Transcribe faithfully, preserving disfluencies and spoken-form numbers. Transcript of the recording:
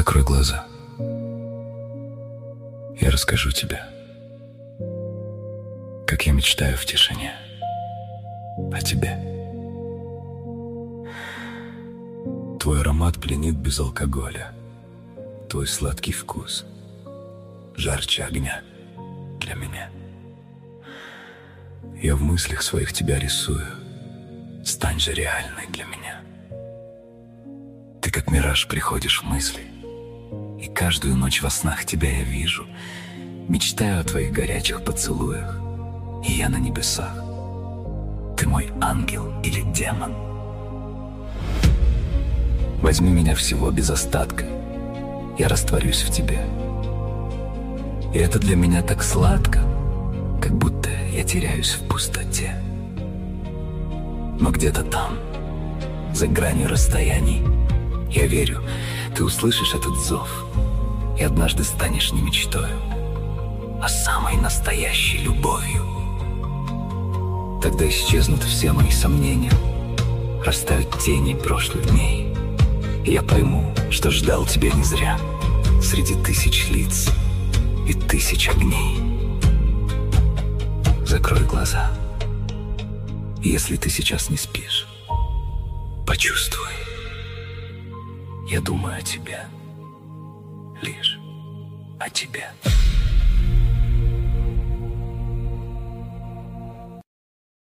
Закрой глаза. Я расскажу тебе, как я мечтаю в тишине о тебе. Твой аромат пленит без алкоголя, твой сладкий вкус жарче огня для меня. Я в мыслях своих тебя рисую, стань же реальной для меня. Ты как мираж приходишь в мысли, и каждую ночь во снах тебя я вижу. Мечтаю о твоих горячих поцелуях, и я на небесах. Ты мой ангел или демон? Возьми меня всего без остатка, я растворюсь в тебе. И это для меня так сладко, как будто я теряюсь в пустоте. Но где-то там, за гранью расстояний, я верю, ты услышишь этот зов, и однажды станешь не мечтою, а самой настоящей любовью. Тогда исчезнут все мои сомнения, растают тени прошлых дней, и я пойму, что ждал тебя не зря, среди тысяч лиц и тысяч огней. Закрой глаза, если ты сейчас не спишь, почувствуй, я думаю о тебе, лишь о тебе.